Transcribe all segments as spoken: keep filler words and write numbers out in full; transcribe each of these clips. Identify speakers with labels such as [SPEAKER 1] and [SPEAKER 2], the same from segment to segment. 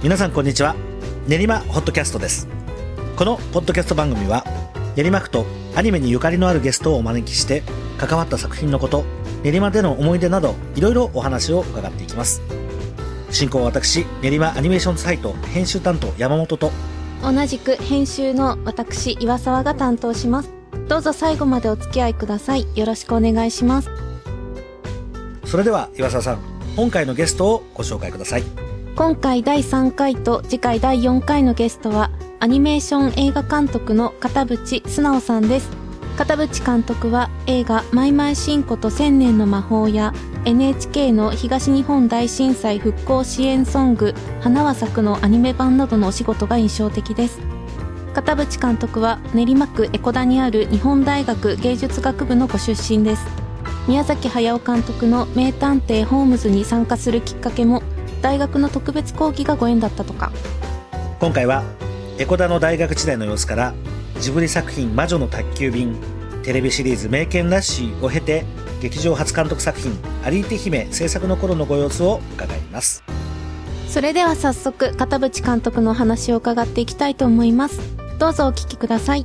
[SPEAKER 1] 皆さんこんにちは。練馬ホットキャストです。このポッドキャスト番組は練馬区とアニメにゆかりのあるゲストをお招きして関わった作品のこと、練馬での思い出などいろいろお話を伺っていきます。進行は私、練馬アニメーションサイト編集担当山本と
[SPEAKER 2] 同じく編集の私岩沢が担当します。どうぞ最後までお付き合いください。よろしくお願いします。
[SPEAKER 1] それでは岩沢さん、今回のゲストをご紹介ください。
[SPEAKER 2] 今回だいさんかいと次回だいよんかいのゲストはアニメーション映画監督の片渕素直さんです。片渕監督は映画マイマイシンコと千年の魔法や エヌエイチケー の東日本大震災復興支援ソング花は咲くのアニメ版などのお仕事が印象的です。片渕監督は練馬区江古田にある日本大学芸術学部のご出身です。宮崎駿監督の名探偵ホームズに参加するきっかけも大学の特別講義がご縁だったとか。
[SPEAKER 1] 今回は江古田の大学時代の様子からジブリ作品魔女の宅急便、テレビシリーズ名犬ラッシーを経て劇場初監督作品アリーテ姫制作の頃のご様子を伺います。
[SPEAKER 2] それでは早速片渕監督のお話を伺っていきたいと思います。どうぞお聞きください。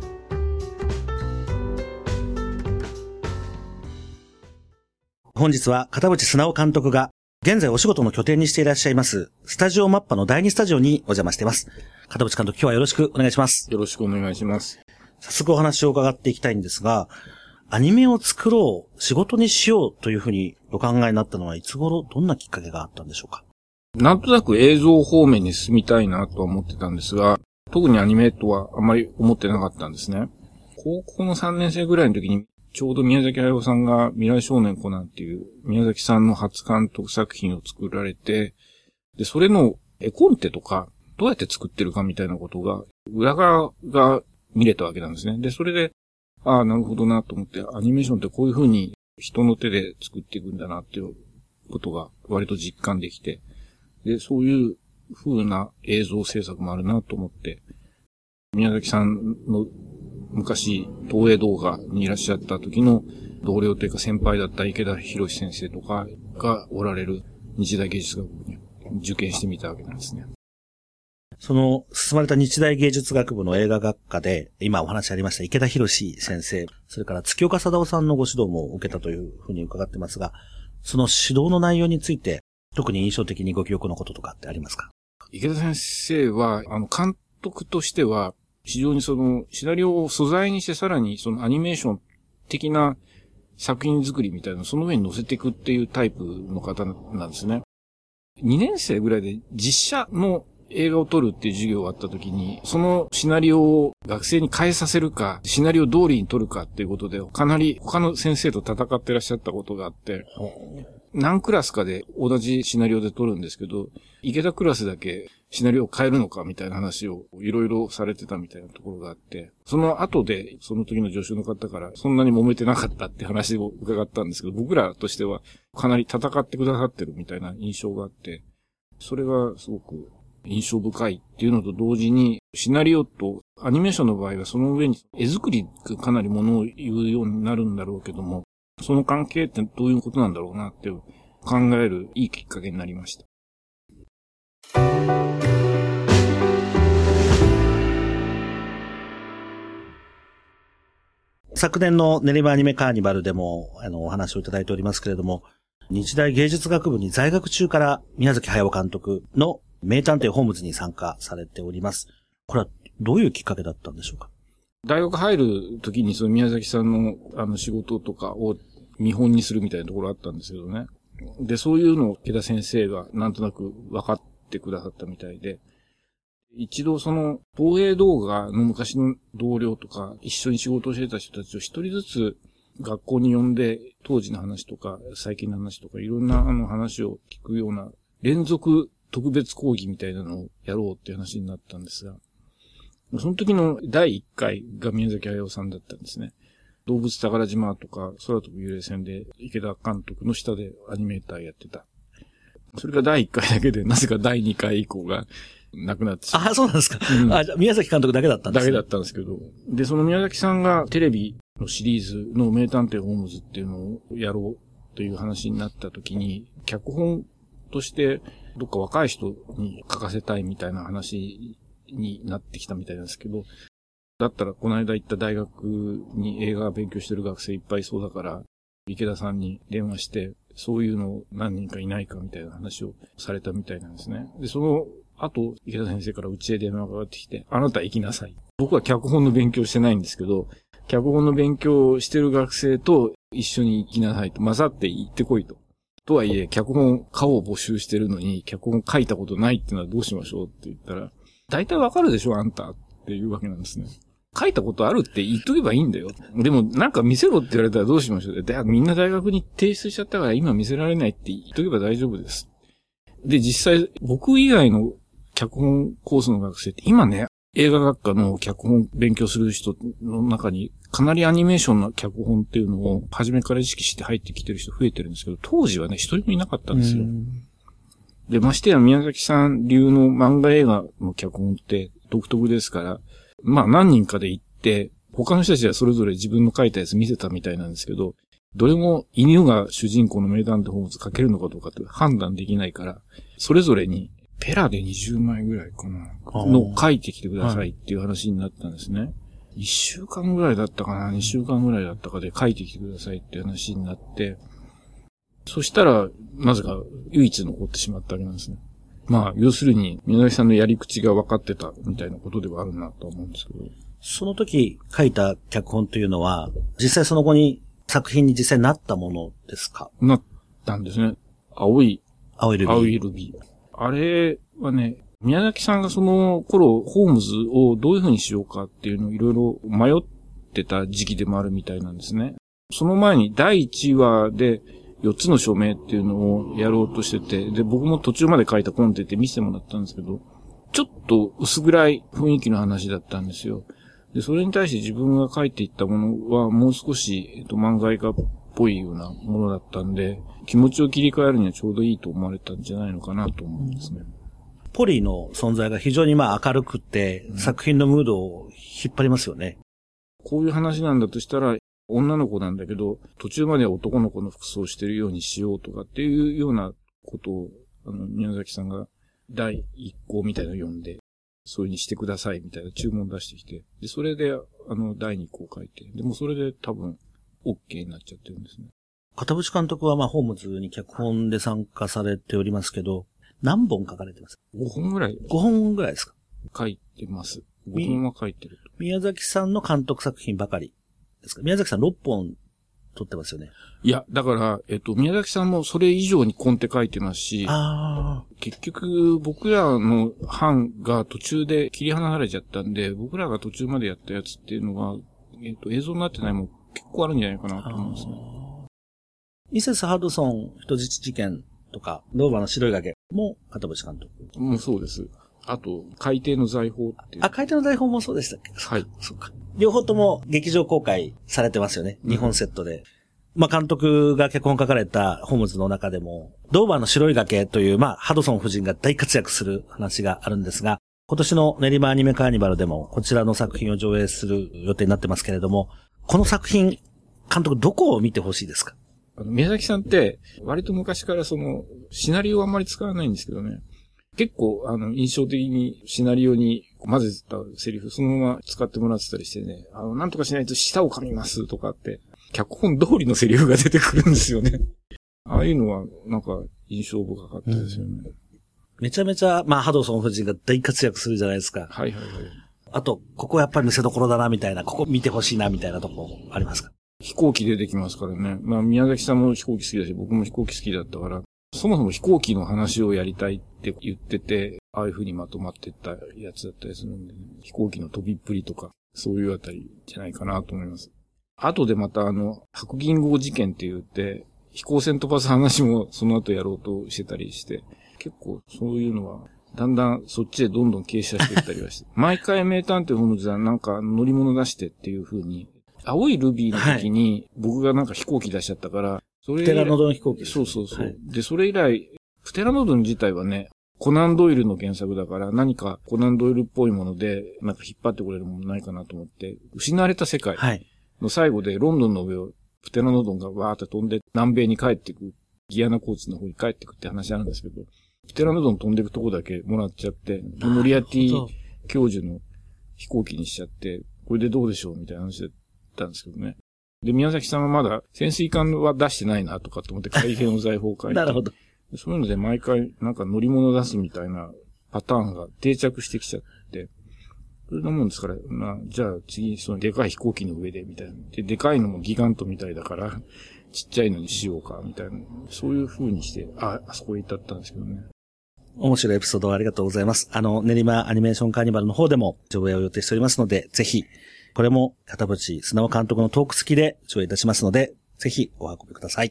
[SPEAKER 1] 本日は片渕素直監督が現在お仕事の拠点にしていらっしゃいますスタジオマッパのだいにスタジオにお邪魔しています。片渕監督、今日はよろしくお願いします。
[SPEAKER 3] よろしくお願いします。
[SPEAKER 1] 早速お話を伺っていきたいんですが、アニメを作ろう、仕事にしようというふうにお考えになったのはいつ頃、どんなきっかけがあったんでしょうか？
[SPEAKER 3] なんとなく映像方面に進みたいなとは思ってたんですが、特にアニメとはあまり思ってなかったんですね。高校のさんねん生ぐらいの時に、ちょうど宮崎駿さんが未来少年コナンっていう宮崎さんの初監督作品を作られて、で、それの絵コンテとか、どうやって作ってるかみたいなことが、裏側が見れたわけなんですね。で、それで、ああ、なるほどなと思って、アニメーションってこういう風に人の手で作っていくんだなっていうことが割と実感できて、で、そういう風な映像制作もあるなと思って、宮崎さんの昔、東映動画にいらっしゃった時の同僚というか先輩だった池田博先生とかがおられる日大芸術学部に受験してみたわけなんですね。
[SPEAKER 1] その進まれた日大芸術学部の映画学科で、今お話ありました池田博先生、それから月岡貞夫さんのご指導も受けたというふうに伺ってますが、その指導の内容について特に印象的にご記憶のこととかってありますか？
[SPEAKER 3] 池田先生は、あの、監督としては、非常にその、シナリオを素材にしてさらにそのアニメーション的な作品作りみたいなのをその上に乗せていくっていうタイプの方なんですね。にねん生ぐらいで実写の映画を撮るっていう授業があった時に、そのシナリオを学生に変えさせるか、シナリオ通りに撮るかっていうことで、かなり他の先生と戦ってらっしゃったことがあって、何クラスかで同じシナリオで撮るんですけど、池田クラスだけシナリオを変えるのかみたいな話をいろいろされてたみたいなところがあって、その後でその時の助手の方からそんなに揉めてなかったって話を伺ったんですけど、僕らとしてはかなり戦ってくださってるみたいな印象があって、それがすごく印象深いっていうのと同時に、シナリオとアニメーションの場合はその上に絵作りがかなりものを言うようになるんだろうけども、その関係ってどういうことなんだろうなって考えるいいきっかけになりました。
[SPEAKER 1] 昨年の練馬アニメカーニバルでもあのお話をいただいておりますけれども、日大芸術学部に在学中から宮崎駿監督の名探偵ホームズに参加されております。これはどういうきっかけだったんでしょうか？
[SPEAKER 3] 大学入る時にその宮崎さんのあの仕事とかを見本にするみたいなところあったんですけどね。で、そういうのを池田先生がなんとなく分かってくださったみたいで、一度その東映動画の昔の同僚とか一緒に仕事をしてた人たちを一人ずつ学校に呼んで当時の話とか最近の話とかいろんなあの話を聞くような連続特別講義みたいなのをやろうっていう話になったんですが、その時のだいいっかいが宮崎駿さんだったんですね。動物宝島とか空飛ぶ幽霊船で池田監督の下でアニメーターやってた。それがだいいっかいだけで、なぜかだいにかい以降がなくなってしまった。
[SPEAKER 1] あ、そうなんですか。うん、あ、じゃあ宮崎監督だけだったんですね。
[SPEAKER 3] だけだったんですけど。で、その宮崎さんがテレビのシリーズの名探偵ホームズっていうのをやろうという話になった時に、脚本としてどっか若い人に書かせたいみたいな話になってきたみたいなんですけど、だったらこの間行った大学に映画勉強してる学生いっぱいいそうだから、池田さんに電話して、そういうの何人かいないかみたいな話をされたみたいなんですね。で、その後、池田先生からうちへ電話がかかってきて、あなた行きなさい。僕は脚本の勉強してないんですけど、脚本の勉強をしてる学生と一緒に行きなさいと、混ざって行ってこいと。とはいえ、脚本家を募集してるのに、脚本書いたことないっていうのはどうしましょうって言ったら、大体わかるでしょあんたっていうわけなんですね。書いたことあるって言っとけばいいんだよ。でもなんか見せろって言われたらどうしましょう。で、みんな大学に提出しちゃったから今見せられないって言っとけば大丈夫です。で、実際僕以外の脚本コースの学生って今ね、映画学科の脚本勉強する人の中にかなりアニメーションの脚本っていうのを初めから意識して入ってきてる人増えてるんですけど、当時はね、一人もいなかったんですよ。で、ましてや宮崎さん流の漫画映画の脚本って独特ですから、まあ何人かで行って、他の人たちはそれぞれ自分の書いたやつ見せたみたいなんですけど、どれも犬が主人公の名探偵ホームズ書けるのかどうかって判断できないから、それぞれにペラでにじゅうまいぐらいかな、の書いてきてくださいっていう話になったんですね。いっしゅうかんぐらいだったかな、にしゅうかんぐらいだったかで書いてきてくださいっていう話になって、そしたら、なぜか唯一残ってしまったわけなんですね。まあ、要するに、宮崎さんのやり口が分かってたみたいなことではあるなと思うんですけど。
[SPEAKER 1] その時書いた脚本というのは、実際その後に作品に実際になったものですか？
[SPEAKER 3] なったんですね。青い、
[SPEAKER 1] 青いルビー。
[SPEAKER 3] 青いルビー。あれはね、宮崎さんがその頃、ホームズをどういう風にしようかっていうのをいろいろ迷ってた時期でもあるみたいなんですね。その前にだいいちわで、よっつの署名っていうのをやろうとしてて、で、僕も途中まで書いたコンテって見せてもらったんですけど、ちょっと薄暗い雰囲気の話だったんですよ。で、それに対して自分が書いていったものはもう少し、えっと、漫画映画っぽいようなものだったんで、気持ちを切り替えるにはちょうどいいと思われたんじゃないのかなと思うんですね。
[SPEAKER 1] ポリーの存在が非常にまあ明るくて、うん、作品のムードを引っ張りますよね。
[SPEAKER 3] こういう話なんだとしたら、女の子なんだけど、途中まで男の子の服装をしてるようにしようとかっていうようなことを、あの、宮崎さんが第一項みたいなのを読んで、そういうにしてくださいみたいな注文出してきて、で、それで、あの、第二項書いて、でもそれで多分、OK になっちゃってるんですね。
[SPEAKER 1] 片渕監督はまあ、ホームズに脚本で参加されておりますけど、何本書かれてますか？
[SPEAKER 3] ごほんぐらい。
[SPEAKER 1] ごほんぐらいですか？書
[SPEAKER 3] いてます。ごほんは書いてる。
[SPEAKER 1] 宮崎さんの監督作品ばかりですか？宮崎さんろっぽん撮ってますよね。
[SPEAKER 3] いや、だから、えっと、宮崎さんもそれ以上にコンテ書いてますし、
[SPEAKER 1] あ
[SPEAKER 3] 結局、僕らの班が途中で切り離れちゃったんで、僕らが途中までやったやつっていうのが、えっと、映像になってないもん結構あるんじゃないかなと思いますね。
[SPEAKER 1] ミセス・ハドソン人質事件とか、ローマの白い崖も片渕監督。
[SPEAKER 3] もうそうです。あと、海底の財宝っていう。
[SPEAKER 1] あ、海底の財宝もそうでしたっけ？
[SPEAKER 3] はい。
[SPEAKER 1] そうか。両方とも劇場公開されてますよね。日本セットで。うん、まあ、監督が脚本書かれたホームズの中でも、ドーバーの白い崖という、まあ、ハドソン夫人が大活躍する話があるんですが、今年の練馬アニメカーニバルでもこちらの作品を上映する予定になってますけれども、この作品、監督どこを見てほしいですか？
[SPEAKER 3] あの、宮崎さんって、割と昔からその、シナリオをあんまり使わないんですけどね。結構、あの、印象的にシナリオに混ぜたセリフ、そのまま使ってもらってたりしてね、あの、なんとかしないと舌を噛みますとかって、脚本通りのセリフが出てくるんですよね。ああいうのは、なんか、印象深かったですよね。うん、
[SPEAKER 1] めちゃめちゃ、まあ、ハドソン夫人が大活躍するじゃないですか。
[SPEAKER 3] はいはいはい。
[SPEAKER 1] あと、ここやっぱり見せ所だな、みたいな、ここ見てほしいな、みたいなとこありますか？
[SPEAKER 3] 飛行機出てきますからね。まあ、宮崎さんも飛行機好きだし、僕も飛行機好きだったから、そもそも飛行機の話をやりたいって言ってて、ああいう風にまとまってったやつだったりするんで、ね、飛行機の飛びっぷりとか、そういうあたりじゃないかなと思います。後でまたあの、白銀号事件って言って、飛行船飛ばす話もその後やろうとしてたりして、結構そういうのは、だんだんそっちへどんどん傾斜していったりはして、毎回名探偵ホームズはなんか乗り物出してっていう風に、青いルビーの時に僕がなんか飛行機出しちゃったから、それ
[SPEAKER 1] プテラノドン飛行機です、
[SPEAKER 3] ね。そうそうそう、はい。で、それ以来、プテラノドン自体はね、コナンドイルの原作だから何かコナンドイルっぽいもので、なんか引っ張ってくれるものないかなと思って、失われた世界の最後でロンドンの上をプテラノドンがわーって飛んで南米に帰ってく、ギアナコーツの方に帰ってくって話あるんですけど、 プテラノドン飛んでいくとこだけもらっちゃって、モリアティ教授の飛行機にしちゃって、これでどうでしょうみたいな話だったんですけどね。で、宮崎さんはまだ潜水艦は出してないなとかと思って海兵の財宝を書いて。
[SPEAKER 1] なるほど。
[SPEAKER 3] そういうので毎回なんか乗り物出すみたいなパターンが定着してきちゃって、それなもんですから、まあ、じゃあ次、そのでかい飛行機の上でみたいな。で、でかいのもギガントみたいだから、ちっちゃいのにしようか、みたいな。そういう風にして、あ、あそこへ至ったんですけどね。
[SPEAKER 1] 面白いエピソードありがとうございます。あの、練馬アニメーションカーニバルの方でも上映を予定しておりますので、ぜひ、これも片渕素直監督のトーク付きで上映いたしますので、ぜひお運びください。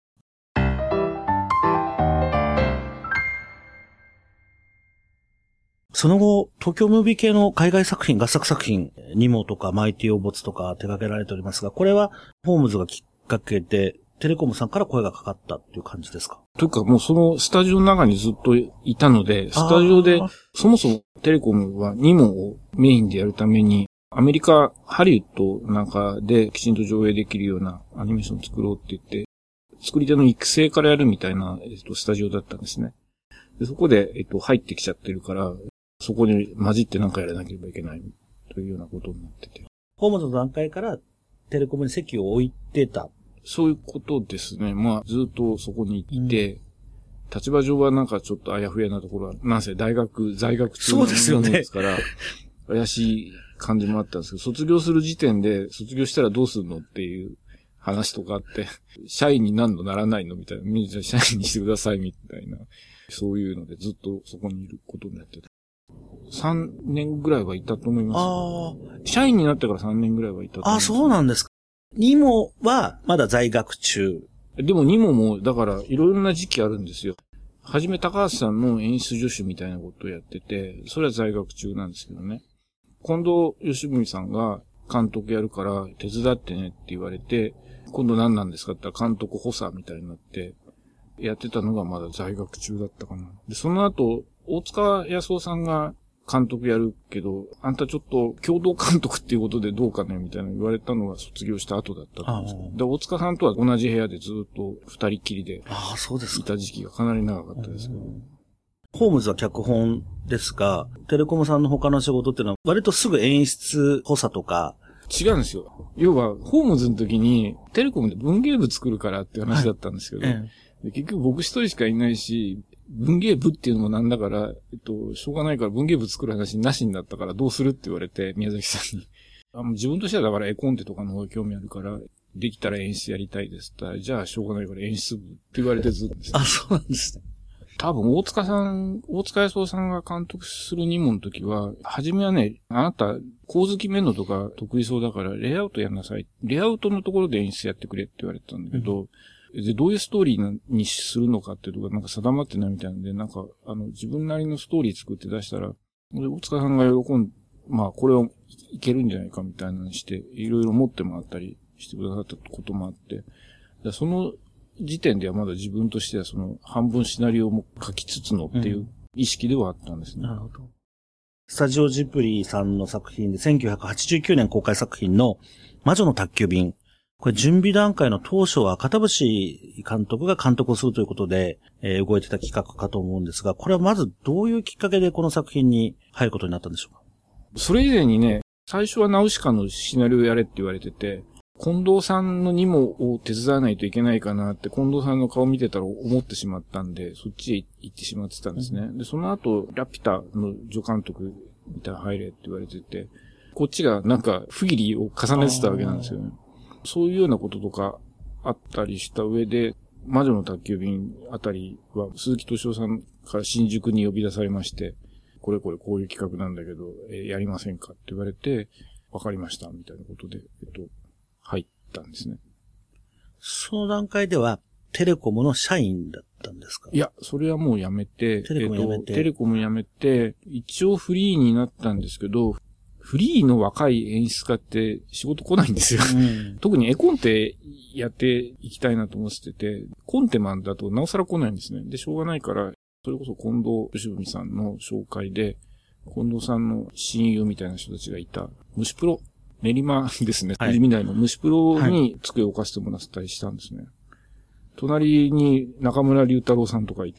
[SPEAKER 1] その後、東京ムービー系の海外作品、合作作品、ニモとかマイティオーボツとか手掛けられておりますが、これはホームズがきっかけで、テレコムさんから声がかかったっていう感じですか？
[SPEAKER 3] というかもうそのスタジオの中にずっといたので、スタジオで、そもそもテレコムはニモをメインでやるために、アメリカ、ハリウッドなんかできちんと上映できるようなアニメーションを作ろうって言って、作り手の育成からやるみたいな、えっと、スタジオだったんですね。でそこで、えっと、入ってきちゃってるから、そこに混じって何かやらなければいけないというようなことになってて。
[SPEAKER 1] ホームズの段階からテレコムに席を置いてた。
[SPEAKER 3] そういうことですね。まあ、ずっとそこにいて、うん、立場上はなんかちょっとあやふやなところは、なんせ大学、在学中のものですから、怪しい感じもあったんですけど、卒業する時点で、卒業したらどうするのっていう話とかあって、社員になんのならないのみたいな、みんな社員にしてくださいみたいな、そういうのでずっとそこにいることになってた。さんねんぐらいはいたと思います。ああ。社員になってからさんねんぐらいはいたと思います。
[SPEAKER 1] ああ、そうなんですか。ニモはまだ在学中。
[SPEAKER 3] でもニモも、だからいろいろな時期あるんですよ。はじめ高橋さんの演出助手みたいなことをやってて、それは在学中なんですけどね。近藤義文さんが監督やるから手伝ってねって言われて、今度何なんですかって言ったら監督補佐みたいになって、やってたのがまだ在学中だったかな。で、その後、大塚康夫さんが監督やるけど、あんたちょっと共同監督っていうことでどうかねみたいな言われたのが卒業した後だったと思うんですけど。で、大塚さんとは同じ部屋でずっと二人きりでいた時期がかなり長かったですけど。
[SPEAKER 1] ホームズは脚本ですが、テレコムさんの他の仕事っていうのは割とすぐ演出補佐とか。
[SPEAKER 3] 違うんですよ。要は、ホームズの時にテレコムで文芸部作るからっていう話だったんですけど、はいええ、結局僕一人しかいないし、文芸部っていうのもなんだから、えっと、しょうがないから文芸部作る話なしになったからどうするって言われて、宮崎さんに。あの自分としてはだから絵コンテとかの方が興味あるから、できたら演出やりたいですって言ったら、じゃあしょうがないから演出部って言われてずっとですね。
[SPEAKER 1] あ、そうなんですね。
[SPEAKER 3] 多分大塚さん、大塚康夫さんが監督するニモの時は、初めはね、あなた、構図決めるのとか得意そうだから、レイアウトやんなさい。レイアウトのところで演出やってくれって言われたんだけど、うんで、どういうストーリーにするのかっていうところがなんか定まってないみたいなんで、なんか、あの、自分なりのストーリー作って出したら、大塚さんが喜ん、まあ、これをいけるんじゃないかみたいなのにして、いろいろ持ってもらったりしてくださったこともあって、その時点ではまだ自分としてはその半分シナリオも書きつつのっていう意識ではあったんですね。うん、なるほど。
[SPEAKER 1] スタジオジブリさんの作品でせんきゅうひゃくはちじゅうきゅうねん公開作品の魔女の宅急便。これ準備段階の当初は片渕監督が監督をするということで、えー、動いてた企画かと思うんですが、これはまずどういうきっかけでこの作品に入ることになったんでしょうか？
[SPEAKER 3] それ以前にね、最初はナウシカのシナリオやれって言われてて、近藤さんのニモを手伝わないといけないかなって近藤さんの顔見てたら思ってしまったんで、そっちへ行ってしまってたんですね。うん、で、その後、ラピュタの助監督みたいな入れって言われてて、こっちがなんか不義理を重ねてたわけなんですよね。そういうようなこととかあったりした上で、魔女の宅急便あたりは鈴木敏夫さんから新宿に呼び出されまして、これこれこういう企画なんだけど、えー、やりませんかって言われて、わかりましたみたいなことで、えっと、入ったんですね。
[SPEAKER 1] その段階ではテレコムの社員だったんですか？
[SPEAKER 3] いや、それはもうやめて、
[SPEAKER 1] テレコムやめて、えっと、
[SPEAKER 3] テレコムやめて、一応フリーになったんですけど、フリーの若い演出家って仕事来ないんですよ。うん、特に絵コンテやっていきたいなと思ってて、コンテマンだとなおさら来ないんですね。で、しょうがないから、それこそ近藤義文さんの紹介で、近藤さんの親友みたいな人たちがいた、虫プロ、練馬ですね。はい、未来の虫プロに机を置かせてもらったりしたんですね。はい、隣に中村龍太郎さんとかいて、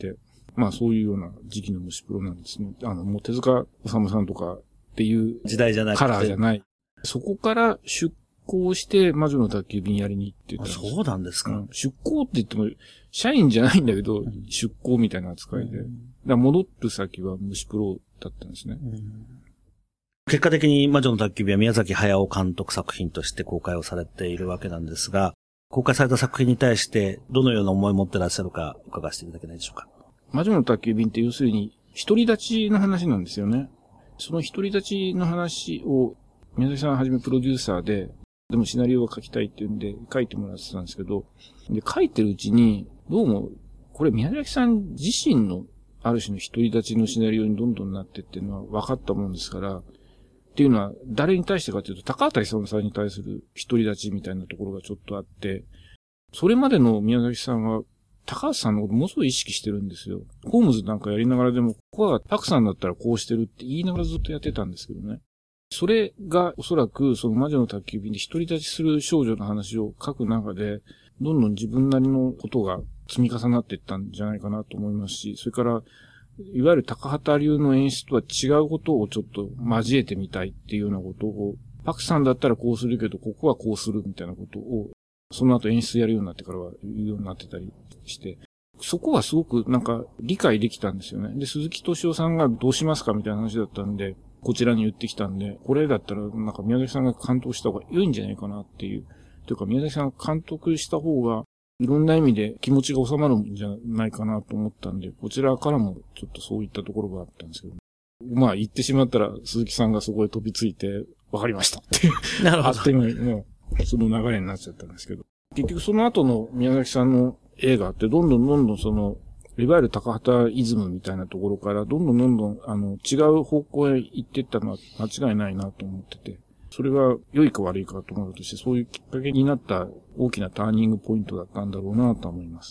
[SPEAKER 3] まあそういうような時期の虫プロなんですね。あの、もう手塚治虫さんとかっていう
[SPEAKER 1] 時代じゃない。
[SPEAKER 3] カラーじゃない。そこから出向して魔女の宅急便やりに行ってたんです。
[SPEAKER 1] そうなんですか、うん、
[SPEAKER 3] 出向って言っても、社員じゃないんだけど、うん、出向みたいな扱いで。うん、だから戻る先は虫プロだったんですね。うん、
[SPEAKER 1] 結果的に魔女の宅急便は宮崎駿監督作品として公開をされているわけなんですが、公開された作品に対してどのような思いを持ってらっしゃるか伺わせていただけないでしょうか。
[SPEAKER 3] 魔女の宅急便って要するに独り立ちの話なんですよね。その独り立ちの話を宮崎さんはじめプロデューサーで、でもシナリオを書きたいっていうんで書いてもらってたんですけど、で書いてるうちにどうもこれ宮崎さん自身のある種の独り立ちのシナリオにどんどんなってっていうのは分かったもんですから、っていうのは誰に対してかというと高畑勲さんに対する独り立ちみたいなところがちょっとあって、それまでの宮崎さんは高畑さんのことものすごい意識してるんですよ。ホームズなんかやりながらでも、ここはパクさんだったらこうしてるって言いながらずっとやってたんですけどね。それがおそらくその魔女の宅急便で独り立ちする少女の話を書く中で、どんどん自分なりのことが積み重なっていったんじゃないかなと思いますし、それから、いわゆる高畑流の演出とは違うことをちょっと交えてみたいっていうようなことを、パクさんだったらこうするけど、ここはこうするみたいなことを、その後演出やるようになってからは言うようになってたりして、そこはすごくなんか理解できたんですよね。で、鈴木敏夫さんがどうしますかみたいな話だったんで、こちらに言ってきたんで、これだったらなんか宮崎さんが監督した方が良いんじゃないかなっていう。というか宮崎さんが監督した方がいろんな意味で気持ちが収まるんじゃないかなと思ったんで、こちらからもちょっとそういったところがあったんですけど、まあ言ってしまったら鈴木さんがそこへ飛びついて、わかりましたって。
[SPEAKER 1] なるほど。
[SPEAKER 3] あっという間にもうその流れになっちゃったんですけど。結局その後の宮崎さんの映画ってどんどんどんどんその、いわゆる高畑イズムみたいなところからどんどんどんどんあの違う方向へ行っていったのは間違いないなと思ってて、それが良いか悪いかと思うとして、そういうきっかけになった大きなターニングポイントだったんだろうなと思います。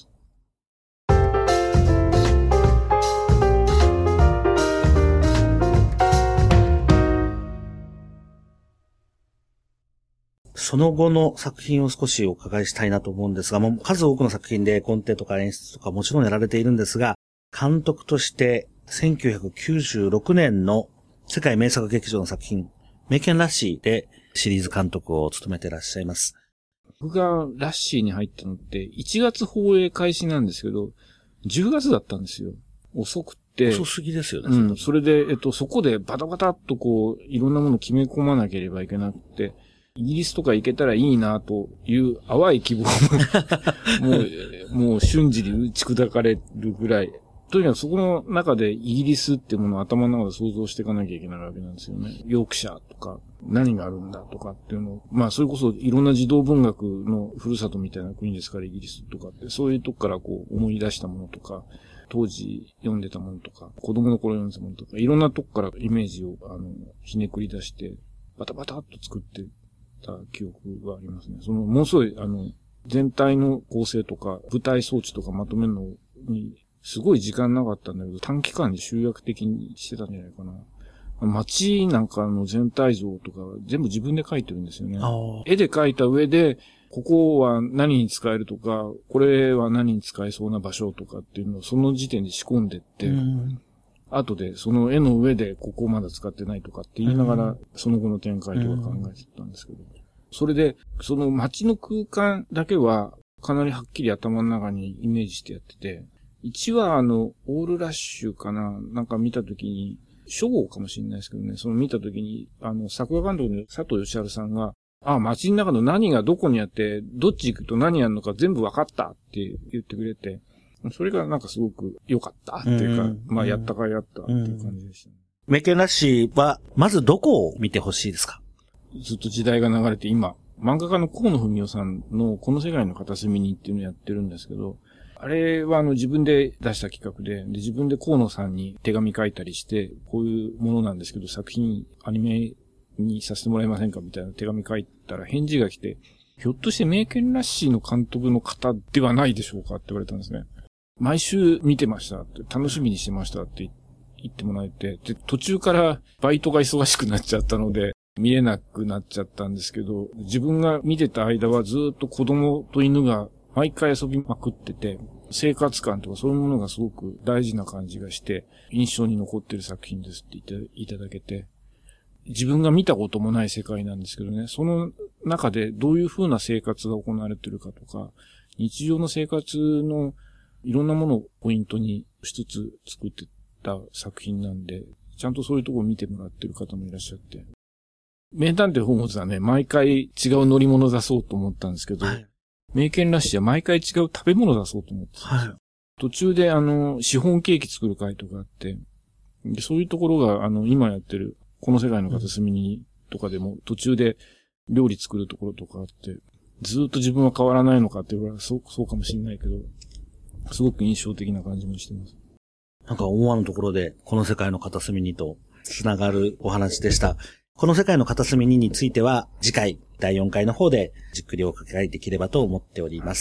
[SPEAKER 1] その後の作品を少しお伺いしたいなと思うんですが、もう数多くの作品でコンテとか演出とかもちろんやられているんですが、監督としてせんきゅうひゃくきゅうじゅうろくねんの世界名作劇場の作品、名犬ラッシーでシリーズ監督を務めていらっしゃいます。
[SPEAKER 3] 僕がラッシーに入ったのっていちがつ放映開始なんですけど、じゅうがつだったんですよ。遅くて。
[SPEAKER 1] 遅すぎですよね。
[SPEAKER 3] うん。それで、えっと、そこでバタバタっとこう、いろんなものを決め込まなければいけなくて、イギリスとか行けたらいいなという淡い希望も、もう、もう瞬時に打ち砕かれるぐらい。とにかくそこの中でイギリスっていうものを頭の中で想像していかなきゃいけないわけなんですよね。ヨークシャーとか、何があるんだとかっていうのを、まあそれこそいろんな児童文学のふるさとみたいな国ですから、イギリスとかって、そういうとこからこう思い出したものとか、当時読んでたものとか、子供の頃読んでたものとか、いろんなとこからイメージを、あの、ひねくり出して、バタバタっと作ってた記憶がありますね。その、ものすごい、あの、全体の構成とか、舞台装置とかまとめるのに、すごい時間なかったんだけど、短期間で集約的にしてたんじゃないかな。街なんかの全体像とか全部自分で描いてるんですよね。絵で描いた上で、ここは何に使えるとか、これは何に使えそうな場所とかっていうのをその時点で仕込んでって、後でその絵の上でここまだ使ってないとかって言いながら、その後の展開とか考えてたんですけど。それで、その街の空間だけはかなりはっきり頭の中にイメージしてやってて、いちわあの、オールラッシュかななんか見たときに、初号かもしれないですけどね、その見たときに、あの、作画監督の佐藤義治さんが、ああ、街の中の何がどこにあって、どっち行くと何やるのか全部分かったって言ってくれて、それがなんかすごく良かったっていうか、うん、まあやったかいあったっていう感じでしたね。
[SPEAKER 1] 名犬ラッシーは、まずどこを見てほしいですか？
[SPEAKER 3] ずっと時代が流れて今、漫画家の河野文夫さんのこの世界の片隅にっていうのをやってるんですけど、あれはあの自分で出した企画で、で自分で河野さんに手紙書いたりして、こういうものなんですけど、作品アニメにさせてもらえませんかみたいな手紙書いたら返事が来て、ひょっとして名犬ラッシーの監督の方ではないでしょうかって言われたんですね。毎週見てましたって、楽しみにしてましたって言ってもらえて、で、途中からバイトが忙しくなっちゃったので、見えなくなっちゃったんですけど、自分が見てた間はずっと子供と犬が毎回遊びまくってて、 生活感とかそういうものがすごく大事な感じがして、印象に残っている作品ですって言っていただけて、自分が見たこともない世界なんですけどね、その中でどういう風な生活が行われているかとか、日常の生活のいろんなものをポイントに一つ作ってた作品なんで、ちゃんとそういうところを見てもらってる方もいらっしゃって。名探偵ホームズはね、毎回違う乗り物出そうと思ったんですけど、はい、名犬ラッシュは毎回違う食べ物出そうと思ってたんですよ。はい、途中であの、シフォンケーキ作る回とかあって、でそういうところがあの、今やってる、この世界の片隅にとかでも途中で料理作るところとかあって、ずっと自分は変わらないのかって言われたらそう、そうかもしれないけど、すごく印象的な感じもしてます。
[SPEAKER 1] なんか思わぬところで、この世界の片隅にと繋がるお話でした。この世界の片隅にについては、次回だいよんかいの方でじっくりお伺いできればと思っております。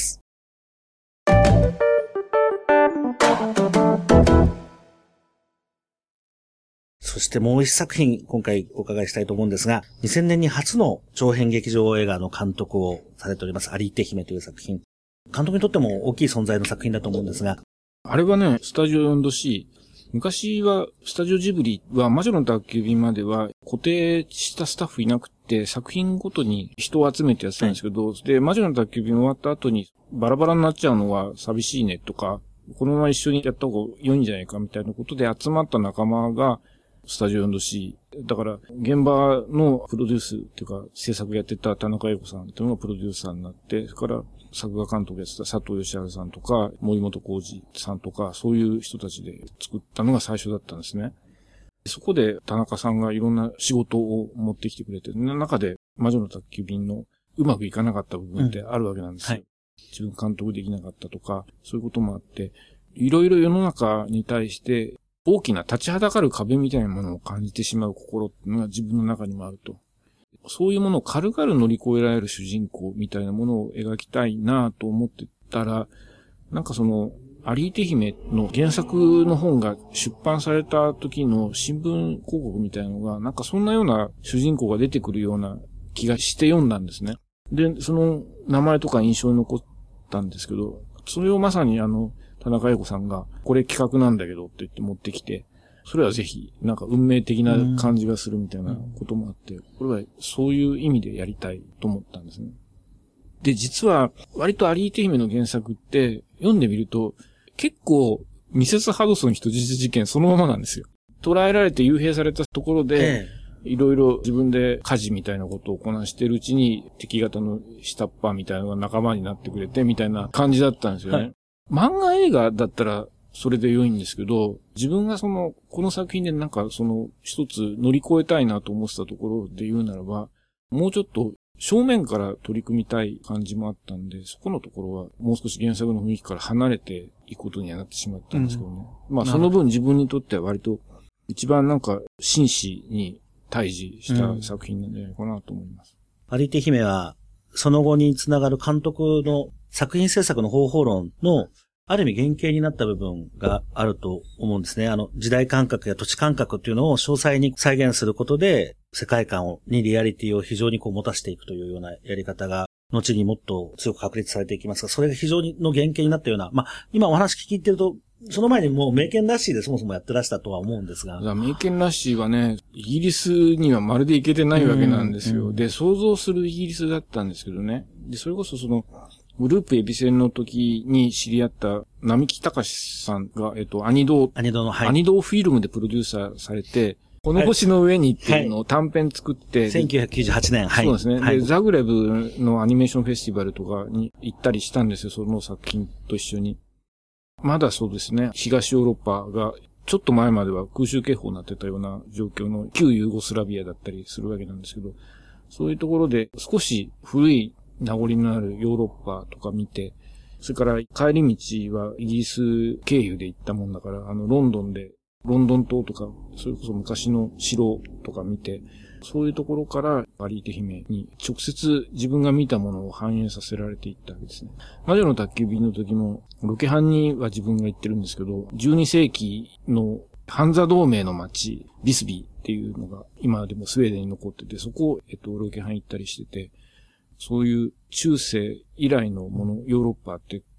[SPEAKER 1] そしてもう一作品、今回お伺いしたいと思うんですが、にせんねんに初の長編劇場映画の監督をされております、有手姫という作品。監督にとっても大きい存在の作品だと思うんですが。
[SPEAKER 3] あれはね、スタジオ よんどシー、昔はスタジオジブリは魔女の宅急便までは固定したスタッフいなくて作品ごとに人を集めてやってたんですけど、はい、で、魔女の宅急便終わった後にバラバラになっちゃうのは寂しいねとか、このまま一緒にやった方が良いんじゃないかみたいなことで集まった仲間がスタジオ よんどシー。だから、現場のプロデュースっていうか、制作やってた田中英子さんっていうのがプロデューサーになって、それから作画監督やってた佐藤義治さんとか、森本浩二さんとか、そういう人たちで作ったのが最初だったんですね。そこで田中さんがいろんな仕事を持ってきてくれて、中で魔女の宅急便のうまくいかなかった部分ってあるわけなんですよ。うんはい、自分監督できなかったとか、そういうこともあって、いろいろ世の中に対して、大きな立ちはだかる壁みたいなものを感じてしまう心っていうのが自分の中にもあると。そういうものを軽々乗り越えられる主人公みたいなものを描きたいなと思ってたら、なんかその、有手姫の原作の本が出版された時の新聞広告みたいなのが、なんかそんなような主人公が出てくるような気がして読んだんですね。で、その名前とか印象に残ったんですけど、それをまさにあの、田中英子さんが、これ企画なんだけどって言って持ってきて、それはぜひ、なんか運命的な感じがするみたいなこともあって、これはそういう意味でやりたいと思ったんですね。で、実は、割と有手姫の原作って読んでみると、結構、ミセス・ハドソン人質事件そのままなんですよ。捕らえられて幽閉されたところで、いろいろ自分で家事みたいなことをこなしているうちに、敵型の下っ端みたいなのが仲間になってくれて、みたいな感じだったんですよね。はい、漫画映画だったらそれで良いんですけど、自分がその、この作品でなんかその一つ乗り越えたいなと思ってたところで言うならば、もうちょっと正面から取り組みたい感じもあったんで、そこのところはもう少し原作の雰囲気から離れていくことにはなってしまったんですけどね。うん、まあその分自分にとっては割と一番なんか真摯に対峙した作品なんじゃないかなと思います。
[SPEAKER 1] うん、有手姫はその後につながる監督の作品制作の方法論のある意味原型になった部分があると思うんですね。あの時代感覚や土地感覚っていうのを詳細に再現することで世界観をにリアリティを非常にこう持たせていくというようなやり方が後にもっと強く確立されていきますが、それが非常にの原型になったような、まあ今お話聞いてるとその前にもう名犬ラッシーでそもそもやってらしたとは思うんですが。
[SPEAKER 3] 名犬ラッシーはね、イギリスにはまるで行けてないわけなんですよ。で、想像するイギリスだったんですけどね。で、それこそその、グループエビ戦の時に知り合った並木隆さんが、えっと、アニドー、
[SPEAKER 1] アニドーの、はい。
[SPEAKER 3] アニドーフィルムでプロデューサーされて、この星の上にっていうのを短編作って、はい、
[SPEAKER 1] せんきゅうひゃくきゅうじゅうはちねん、はい。
[SPEAKER 3] そうですね、はい。で、ザグレブのアニメーションフェスティバルとかに行ったりしたんですよ、その作品と一緒に。まだそうですね、東ヨーロッパが、ちょっと前までは空襲警報になってたような状況の旧ユーゴスラビアだったりするわけなんですけど、そういうところで少し古い名残のあるヨーロッパとか見て、それから帰り道はイギリス経由で行ったもんだから、あのロンドンで、ロンドン島とか、それこそ昔の城とか見て、そういうところから有手姫に直接自分が見たものを反映させられていったわけですね。魔女の宅急便の時も、ロケハンには自分が行ってるんですけど、じゅうにせいきのハンザ同盟の町、ビスビーっていうのが今でもスウェーデンに残ってて、そこを、えっと、ロケハン行ったりしてて、そういう中世以来のもの、ヨーロッパって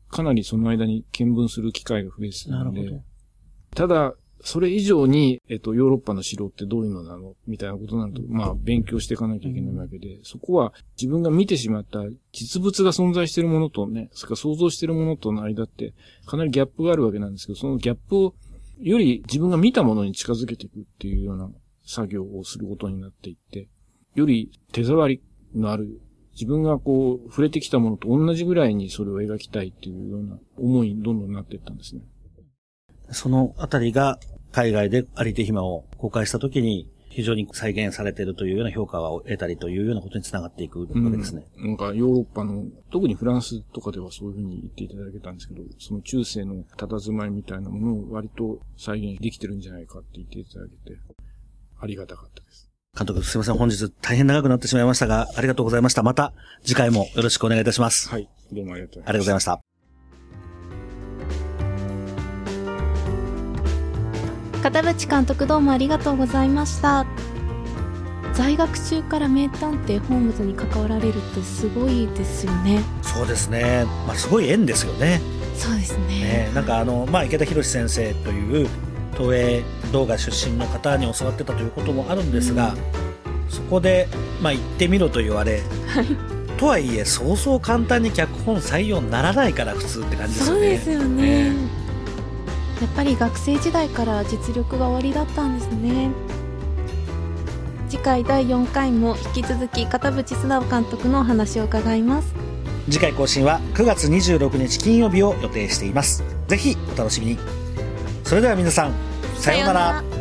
[SPEAKER 3] かなりその間に見聞する機会が増えてたので、
[SPEAKER 1] なるほど。
[SPEAKER 3] ただ、それ以上に、えっと、ヨーロッパの城ってどういうのなのみたいなことになると、まあ、勉強していかなきゃいけないわけで、うん、そこは自分が見てしまった実物が存在しているものとね、それから想像しているものとの間って、かなりギャップがあるわけなんですけど、そのギャップを、より自分が見たものに近づけていくっていうような作業をすることになっていって、より手触りのある、自分がこう、触れてきたものと同じぐらいにそれを描きたいっていうような思いにどんどんなっていったんですね。
[SPEAKER 1] そのあたりが海外で有手暇を公開したときに非常に再現されているというような評価を得たりというようなことにつながっていくわけですね。
[SPEAKER 3] うん、なんかヨーロッパの、特にフランスとかではそういうふうに言っていただけたんですけど、その中世の佇まいみたいなものを割と再現できてるんじゃないかって言っていただけて、ありがたかったです。
[SPEAKER 1] 監督、すいません。本日大変長くなってしまいましたが、ありがとうございました。また次回もよろしくお願いいたします。
[SPEAKER 3] はい。どうもありがとうございました。
[SPEAKER 1] ありがとうございました。
[SPEAKER 2] 片渕監督、どうもありがとうございました。在学中から名探偵ホームズに関わられるってすごいですよね。
[SPEAKER 1] そうですね。まあすごい縁ですよね。
[SPEAKER 2] そうですね。
[SPEAKER 1] ね、なんかあの、まあ池田博先生という東映動画出身の方に教わってたということもあるんですが、うん、そこで、まあ言ってみろと言われ、はい、とはいえそうそう簡単に脚本採用にならないから普通って感じですよね。
[SPEAKER 2] そうですよね。ね、やっぱり学生時代から実力がおありだったんですね。次回だいよんかいも引き続き片渕素直監督のお話を伺います。
[SPEAKER 1] 次回更新はくがつにじゅうろくにち金曜日を予定しています。ぜひお楽しみに。それでは皆さん、さようなら。